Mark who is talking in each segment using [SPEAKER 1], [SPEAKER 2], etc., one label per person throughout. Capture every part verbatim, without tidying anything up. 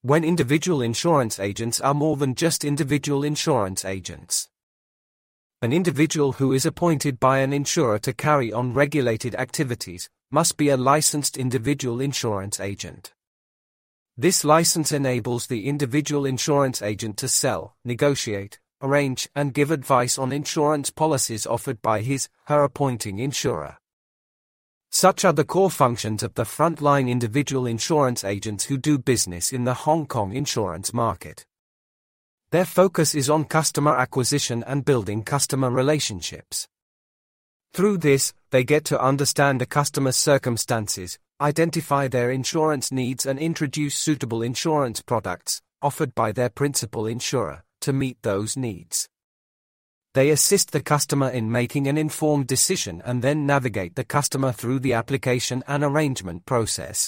[SPEAKER 1] When individual insurance agents are more than just individual insurance agents. An individual who is appointed by an insurer to carry on regulated activities must be a licensed individual insurance agent. This license enables the individual insurance agent to sell, negotiate, arrange, and give advice on insurance policies offered by his, her appointing insurer. Such are the core functions of the frontline individual insurance agents who do business in the Hong Kong insurance market. Their focus is on customer acquisition and building customer relationships. Through this, they get to understand a customer's circumstances, identify their insurance needs and introduce suitable insurance products, offered by their principal insurer, to meet those needs. They assist the customer in making an informed decision and then navigate the customer through the application and arrangement process.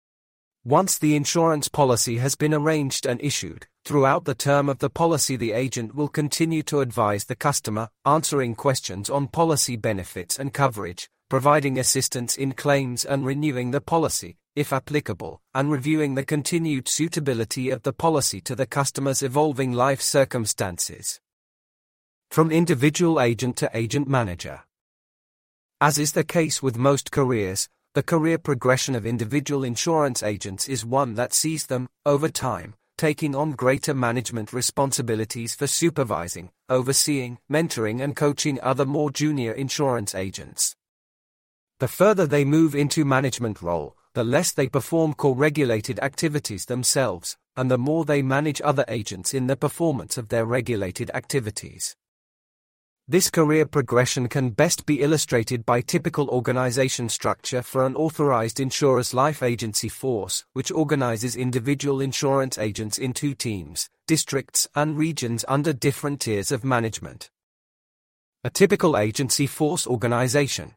[SPEAKER 1] Once the insurance policy has been arranged and issued, throughout the term of the policy the agent will continue to advise the customer, answering questions on policy benefits and coverage, providing assistance in claims and renewing the policy, if applicable, and reviewing the continued suitability of the policy to the customer's evolving life circumstances. From individual agent to agent manager. As is the case with most careers, the career progression of individual insurance agents is one that sees them, over time, taking on greater management responsibilities for supervising, overseeing, mentoring and coaching other more junior insurance agents. The further they move into management role, the less they perform core-regulated activities themselves, and the more they manage other agents in the performance of their regulated activities. This career progression can best be illustrated by typical organization structure for an authorized insurer's life agency force, which organizes individual insurance agents into teams, districts, and regions under different tiers of management. A typical agency force organization.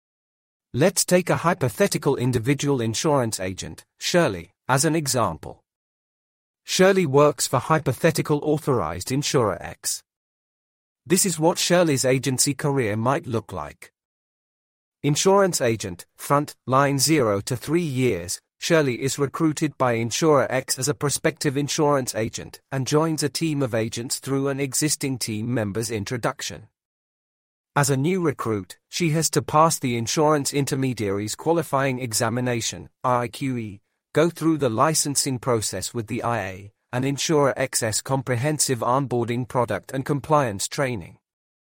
[SPEAKER 1] Let's take a hypothetical individual insurance agent, Shirley, as an example. Shirley works for hypothetical authorized insurer X. This is what Shirley's agency career might look like. Insurance agent, front, line zero to three years, Shirley is recruited by insurer X as a prospective insurance agent and joins a team of agents through an existing team member's introduction. As a new recruit, she has to pass the Insurance Intermediaries Qualifying Examination, I Q E, go through the licensing process with the I A, and Insurer X's comprehensive onboarding product and compliance training.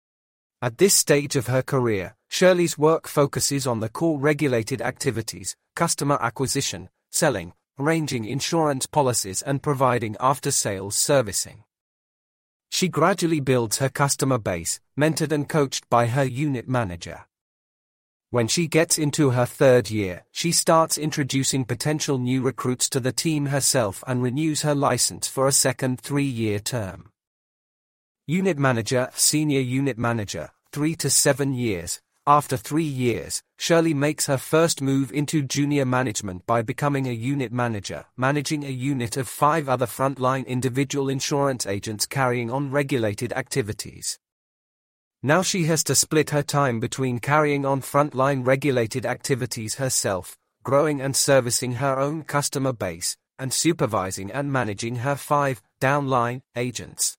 [SPEAKER 1] At this stage of her career, Shirley's work focuses on the core regulated activities, customer acquisition, selling, arranging insurance policies and providing after-sales servicing. She gradually builds her customer base, mentored and coached by her unit manager. When she gets into her third year, she starts introducing potential new recruits to the team herself and renews her license for a second three-year term. Unit manager, senior unit manager, three to seven years. After three years, Shirley makes her first move into junior management by becoming a unit manager, managing a unit of five other frontline individual insurance agents carrying on regulated activities. Now she has to split her time between carrying on frontline regulated activities herself, growing and servicing her own customer base, and supervising and managing her five downline agents.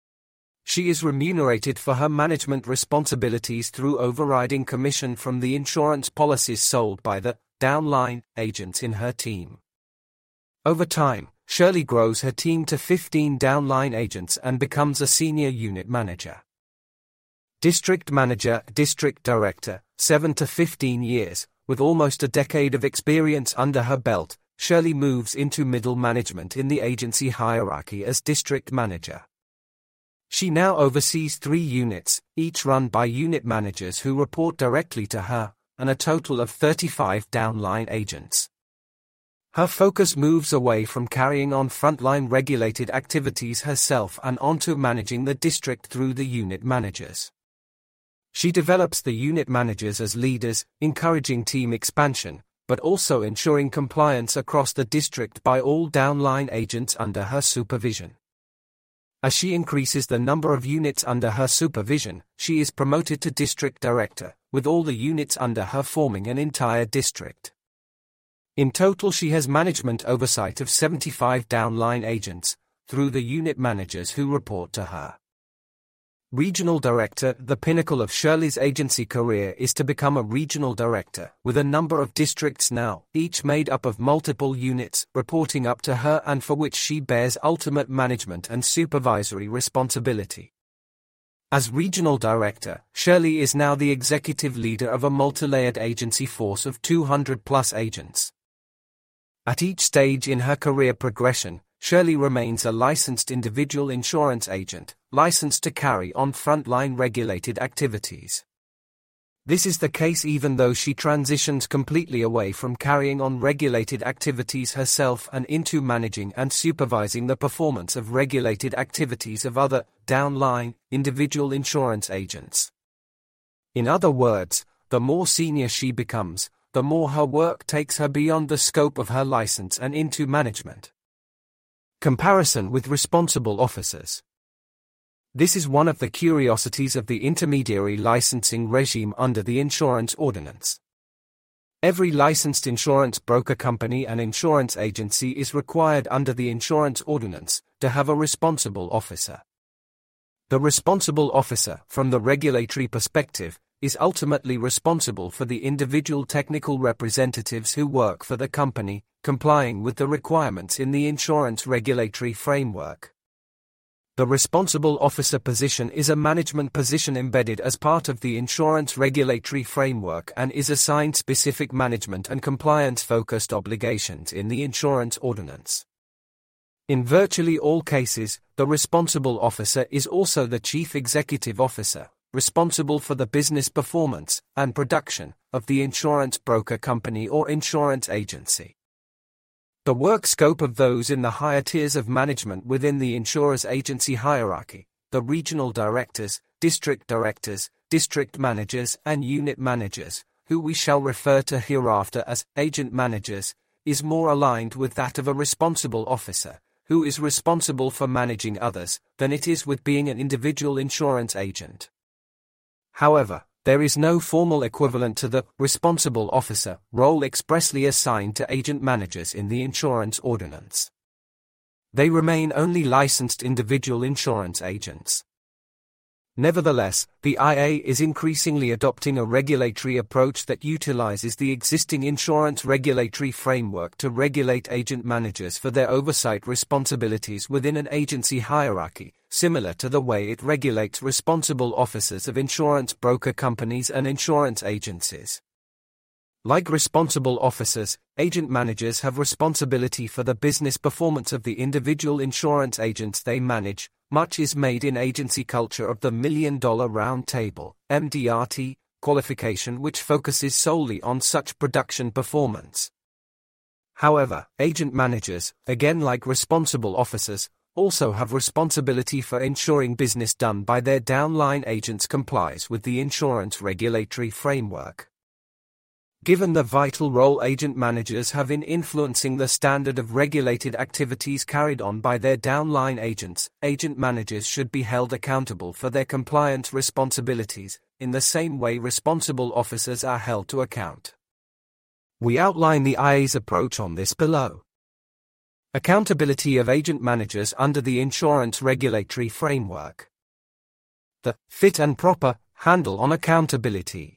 [SPEAKER 1] She is remunerated for her management responsibilities through overriding commission from the insurance policies sold by the downline agents in her team. Over time, Shirley grows her team to fifteen downline agents and becomes a senior unit manager. District Manager, District Director, seven to fifteen years, with almost a decade of experience under her belt, Shirley moves into middle management in the agency hierarchy as District Manager. She now oversees three units, each run by unit managers who report directly to her, and a total of thirty-five downline agents. Her focus moves away from carrying on frontline regulated activities herself and onto managing the district through the unit managers. She develops the unit managers as leaders, encouraging team expansion, but also ensuring compliance across the district by all downline agents under her supervision. As she increases the number of units under her supervision, she is promoted to district director, with all the units under her forming an entire district. In total, she has management oversight of seventy-five downline agents, through the unit managers who report to her. Regional Director. The pinnacle of Shirley's agency career is to become a regional director, with a number of districts now, each made up of multiple units, reporting up to her and for which she bears ultimate management and supervisory responsibility. As Regional Director, Shirley is now the executive leader of a multi-layered agency force of two hundred plus agents. At each stage in her career progression, Shirley remains a licensed individual insurance agent, licensed to carry on frontline regulated activities. This is the case even though she transitions completely away from carrying on regulated activities herself and into managing and supervising the performance of regulated activities of other, downline, individual insurance agents. In other words, the more senior she becomes, the more her work takes her beyond the scope of her license and into management. Comparison with responsible officers. This is one of the curiosities of the intermediary licensing regime under the Insurance Ordinance. Every licensed insurance broker company and insurance agency is required under the Insurance Ordinance to have a responsible officer. The responsible officer, from the regulatory perspective, is ultimately responsible for the individual technical representatives who work for the company, complying with the requirements in the insurance regulatory framework. The responsible officer position is a management position embedded as part of the insurance regulatory framework and is assigned specific management and compliance-focused obligations in the Insurance Ordinance. In virtually all cases, the responsible officer is also the chief executive officer, responsible for the business performance and production of the insurance broker company or insurance agency. The work scope of those in the higher tiers of management within the insurer's agency hierarchy, the regional directors, district directors, district managers and unit managers, who we shall refer to hereafter as agent managers, is more aligned with that of a responsible officer, who is responsible for managing others, than it is with being an individual insurance agent. However, there is no formal equivalent to the responsible officer role expressly assigned to agent managers in the Insurance Ordinance. They remain only licensed individual insurance agents. Nevertheless, the I A is increasingly adopting a regulatory approach that utilizes the existing insurance regulatory framework to regulate agent managers for their oversight responsibilities within an agency hierarchy, similar to the way it regulates responsible officers of insurance broker companies and insurance agencies. Like responsible officers, agent managers have responsibility for the business performance of the individual insurance agents they manage. Much is made in agency culture of the Million Dollar Round Table, M D R T, qualification which focuses solely on such production performance. However, agent managers, again like responsible officers, also have responsibility for ensuring business done by their downline agents complies with the insurance regulatory framework. Given the vital role agent managers have in influencing the standard of regulated activities carried on by their downline agents, agent managers should be held accountable for their compliance responsibilities, in the same way responsible officers are held to account. We outline the I A's approach on this below. Accountability of agent managers under the insurance regulatory framework. The fit and proper handle on accountability.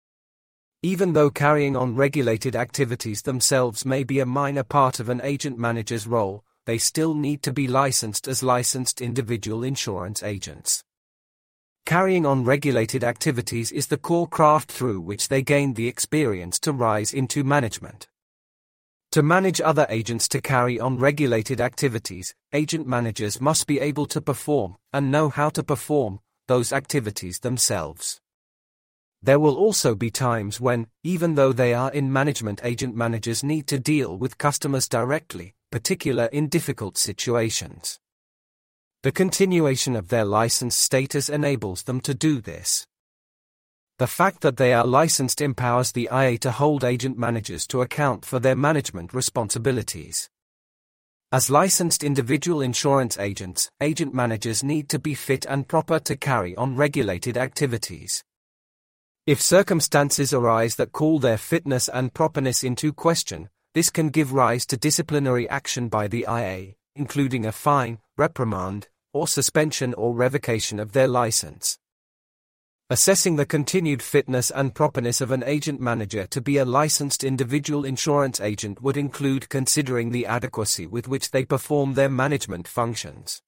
[SPEAKER 1] Even though carrying on regulated activities themselves may be a minor part of an agent manager's role, they still need to be licensed as licensed individual insurance agents. Carrying on regulated activities is the core craft through which they gain the experience to rise into management. To manage other agents to carry on regulated activities, agent managers must be able to perform, and know how to perform, those activities themselves. There will also be times when, even though they are in management, agent managers need to deal with customers directly, particularly in difficult situations. The continuation of their license status enables them to do this. The fact that they are licensed empowers the I A to hold agent managers to account for their management responsibilities. As licensed individual insurance agents, agent managers need to be fit and proper to carry on regulated activities. If circumstances arise that call their fitness and properness into question, this can give rise to disciplinary action by the I A, including a fine, reprimand, or suspension or revocation of their license. Assessing the continued fitness and properness of an agent manager to be a licensed individual insurance agent would include considering the adequacy with which they perform their management functions.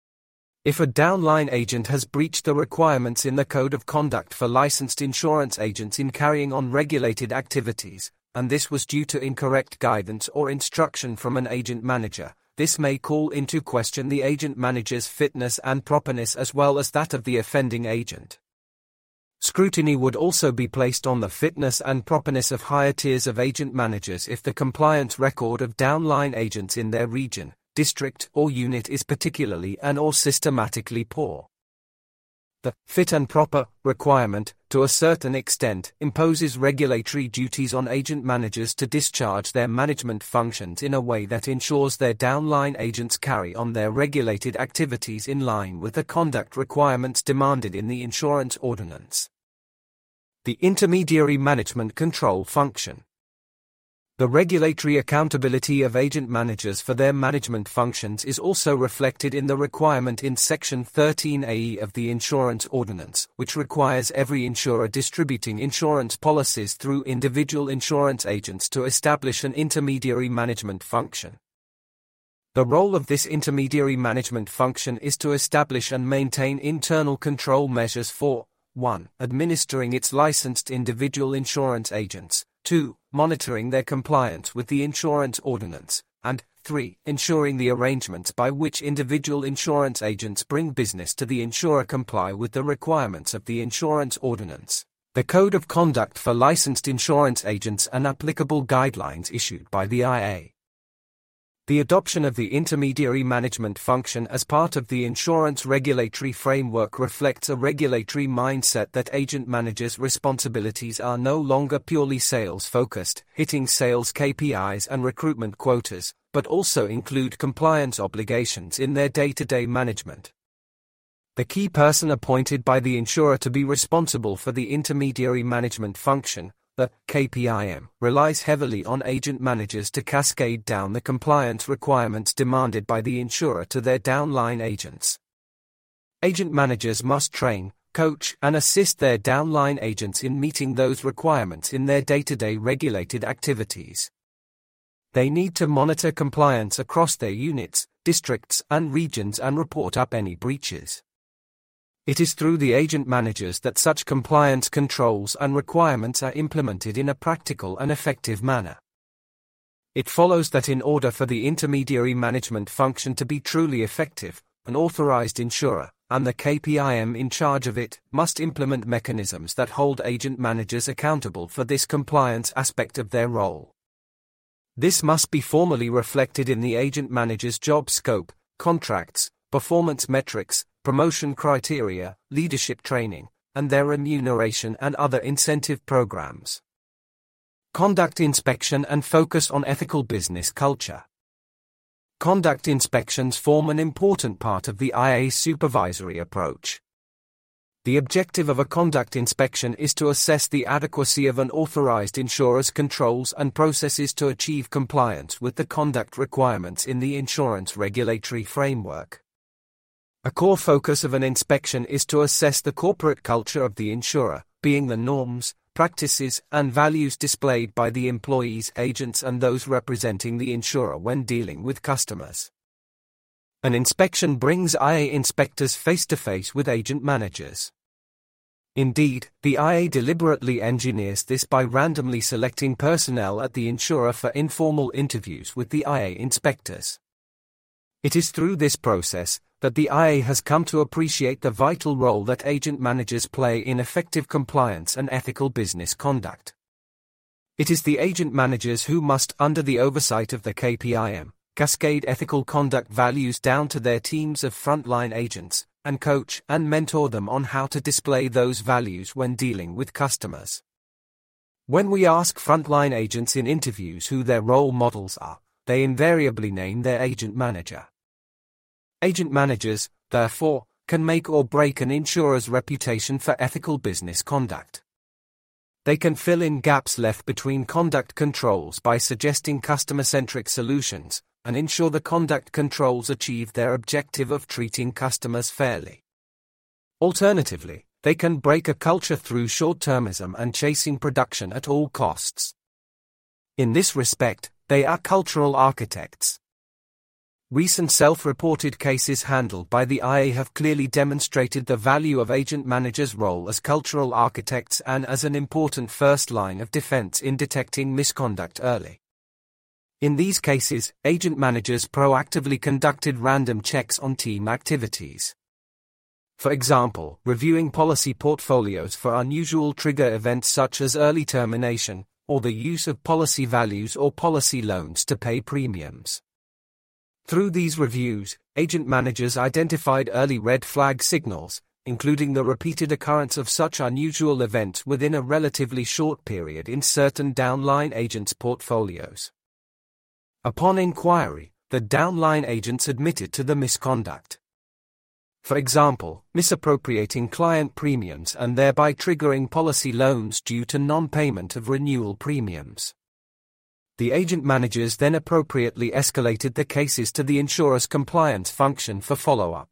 [SPEAKER 1] If a downline agent has breached the requirements in the Code of Conduct for licensed insurance agents in carrying on regulated activities, and this was due to incorrect guidance or instruction from an agent manager, this may call into question the agent manager's fitness and properness as well as that of the offending agent. Scrutiny would also be placed on the fitness and properness of higher tiers of agent managers if the compliance record of downline agents in their region, district, or unit is particularly and or systematically poor. The fit and proper requirement, to a certain extent, imposes regulatory duties on agent managers to discharge their management functions in a way that ensures their downline agents carry on their regulated activities in line with the conduct requirements demanded in the insurance ordinance. The intermediary management control function. The regulatory accountability of agent managers for their management functions is also reflected in the requirement in Section thirteen A E of the Insurance Ordinance, which requires every insurer distributing insurance policies through individual insurance agents to establish an intermediary management function. The role of this intermediary management function is to establish and maintain internal control measures for one administering its licensed individual insurance agents, two monitoring their compliance with the insurance ordinance, and three ensuring the arrangements by which individual insurance agents bring business to the insurer comply with the requirements of the insurance ordinance, the Code of Conduct for licensed insurance agents, and applicable guidelines issued by the I A. The adoption of the intermediary management function as part of the insurance regulatory framework reflects a regulatory mindset that agent managers' responsibilities are no longer purely sales-focused, hitting sales K P Is and recruitment quotas, but also include compliance obligations in their day-to-day management. The key person appointed by the insurer to be responsible for the intermediary management function, the K P I M, relies heavily on agent managers to cascade down the compliance requirements demanded by the insurer to their downline agents. Agent managers must train, coach, and assist their downline agents in meeting those requirements in their day-to-day regulated activities. They need to monitor compliance across their units, districts, and regions and report up any breaches. It is through the agent managers that such compliance controls and requirements are implemented in a practical and effective manner. It follows that in order for the intermediary management function to be truly effective, an authorized insurer, and the K P I M in charge of it, must implement mechanisms that hold agent managers accountable for this compliance aspect of their role. This must be formally reflected in the agent manager's job scope, contracts, performance metrics, promotion criteria, leadership training, and their remuneration and other incentive programs. Conduct inspection and focus on ethical business culture. Conduct inspections form an important part of the I A's supervisory approach. The objective of a conduct inspection is to assess the adequacy of an authorized insurer's controls and processes to achieve compliance with the conduct requirements in the insurance regulatory framework. A core focus of an inspection is to assess the corporate culture of the insurer, being the norms, practices, and values displayed by the employees, agents, and those representing the insurer when dealing with customers. An inspection brings I A inspectors face-to-face with agent managers. Indeed, the I A deliberately engineers this by randomly selecting personnel at the insurer for informal interviews with the I A inspectors. It is through this process that the I A has come to appreciate the vital role that agent managers play in effective compliance and ethical business conduct. It is the agent managers who must, under the oversight of the K P I M, cascade ethical conduct values down to their teams of frontline agents, and coach and mentor them on how to display those values when dealing with customers. When we ask frontline agents in interviews who their role models are, they invariably name their agent manager. Agent managers, therefore, can make or break an insurer's reputation for ethical business conduct. they can fill in gaps left between conduct controls by suggesting customer-centric solutions, and ensure the conduct controls achieve their objective of treating customers fairly. Alternatively, they can break a culture through short-termism and chasing production at all costs. In this respect, they are cultural architects. Recent self-reported cases handled by the I A have clearly demonstrated the value of agent managers' role as cultural architects and as an important first line of defense in detecting misconduct early. In these cases, agent managers proactively conducted random checks on team activities. For example, reviewing policy portfolios for unusual trigger events such as early termination, or the use of policy values or policy loans to pay premiums. Through these reviews, agent managers identified early red flag signals, including the repeated occurrence of such unusual events within a relatively short period in certain downline agents' portfolios. Upon inquiry, the downline agents admitted to the misconduct. For example, misappropriating client premiums and thereby triggering policy loans due to non-payment of renewal premiums. The agent managers then appropriately escalated the cases to the insurer's compliance function for follow-up.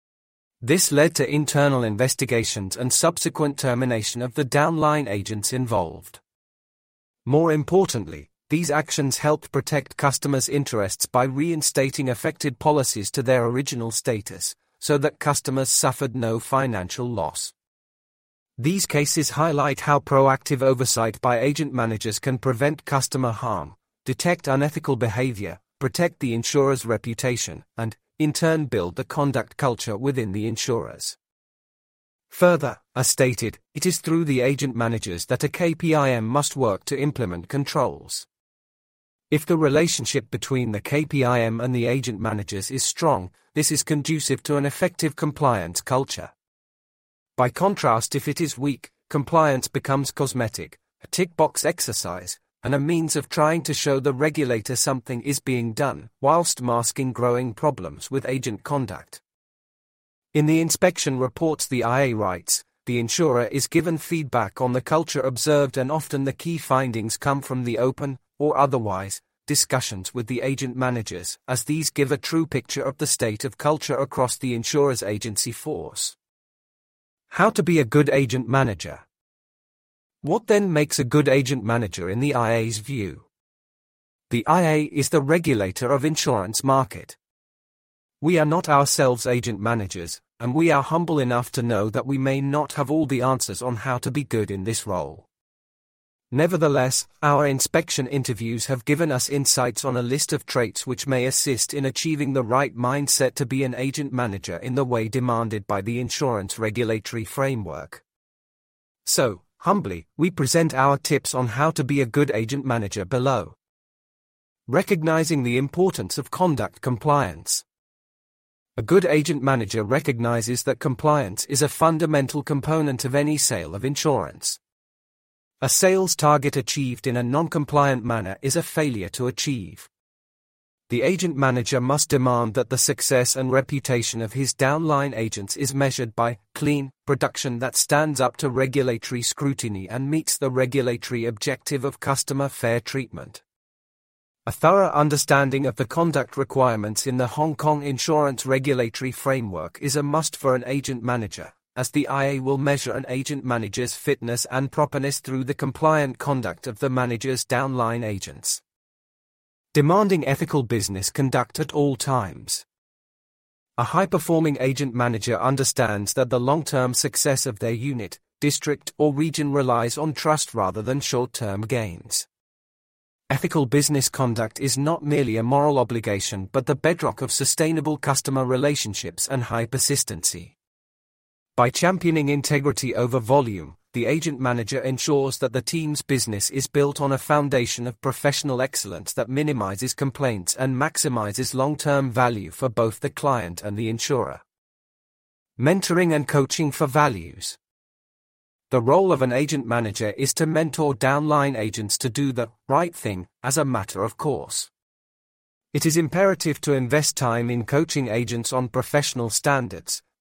[SPEAKER 1] This led to internal investigations and subsequent termination of the downline agents involved. More importantly, these actions helped protect customers' interests by reinstating affected policies to their original status, so that customers suffered no financial loss. These cases highlight how proactive oversight by agent managers can prevent customer harm, detect unethical behavior, protect the insurer's reputation, and, in turn, build the conduct culture within the insurers. Further, as stated, it is through the agent managers that a K P I M must work to implement controls. If the relationship between the K P I M and the agent managers is strong, this is conducive to an effective compliance culture. By contrast, if it is weak, compliance becomes cosmetic, a tick-box exercise, and a means of trying to show the regulator something is being done, whilst masking growing problems with agent conduct. In the inspection reports the I A writes, the insurer is given feedback on the culture observed and often the key findings come from the open, or otherwise, discussions with the agent managers, as these give a true picture of the state of culture across the insurer's agency force. How to be a good agent manager. What then makes a good agent manager in the I A's view? The I A is the regulator of insurance market. We are not ourselves agent managers, and we are humble enough to know that we may not have all the answers on how to be good in this role. Nevertheless, our inspection interviews have given us insights on a list of traits which may assist in achieving the right mindset to be an agent manager in the way demanded by the insurance regulatory framework. So, humbly, we present our tips on how to be a good agent manager below. Recognizing the importance of conduct compliance. A good agent manager recognizes that compliance is a fundamental component of any sale of insurance. A sales target achieved in a non-compliant manner is a failure to achieve. The agent manager must demand that the success and reputation of his downline agents is measured by clean production that stands up to regulatory scrutiny and meets the regulatory objective of customer fair treatment. A thorough understanding of the conduct requirements in the Hong Kong insurance regulatory framework is a must for an agent manager, as the I A will measure an agent manager's fitness and properness through the compliant conduct of the manager's downline agents. Demanding ethical business conduct at all times. A high-performing agent manager understands that the long-term success of their unit, district, or region relies on trust rather than short-term gains. Ethical business conduct is not merely a moral obligation but the bedrock of sustainable customer relationships and high persistency. By championing integrity over volume, the agent manager ensures that the team's business is built on a foundation of professional excellence that minimizes complaints and maximizes long-term value for both the client and the insurer. Mentoring and coaching for values. The role of an agent manager is to mentor downline agents to do the right thing, as a matter of course. It is imperative to invest time in coaching agents on professional standards,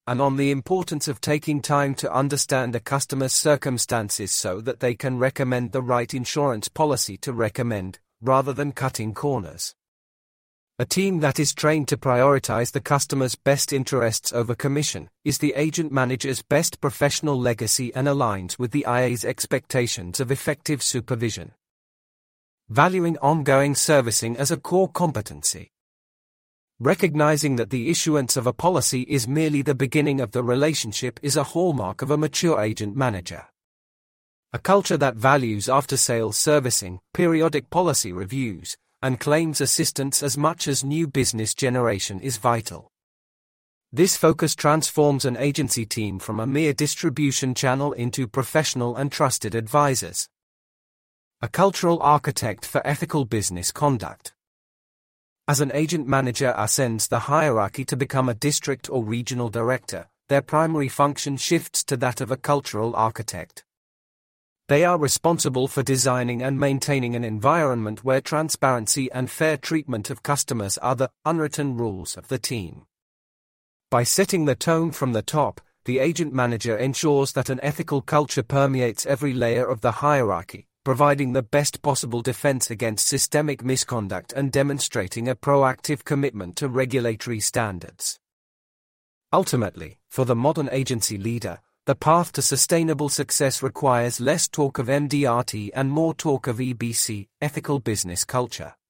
[SPEAKER 1] and on the importance of taking time to understand a customer's circumstances so that they can recommend the right insurance policy to recommend, rather than cutting corners. A team that is trained to prioritize the customer's best interests over commission is the agent manager's best professional legacy and aligns with the I A's expectations of effective supervision. Valuing ongoing servicing as a core competency. Recognizing that the issuance of a policy is merely the beginning of the relationship is a hallmark of a mature agent manager. A culture that values after-sales servicing, periodic policy reviews, and claims assistance as much as new business generation is vital. This focus transforms an agency team from a mere distribution channel into professional and trusted advisors. A cultural architect for ethical business conduct. As an agent manager ascends the hierarchy to become a district or regional director, their primary function shifts to that of a cultural architect. They are responsible for designing and maintaining an environment where transparency and fair treatment of customers are the unwritten rules of the team. By setting the tone from the top, the agent manager ensures that an ethical culture permeates every layer of the hierarchy, providing the best possible defense against systemic misconduct and demonstrating a proactive commitment to regulatory standards. Ultimately, for the modern agency leader, the path to sustainable success requires less talk of M D R T and more talk of E B C, ethical business culture.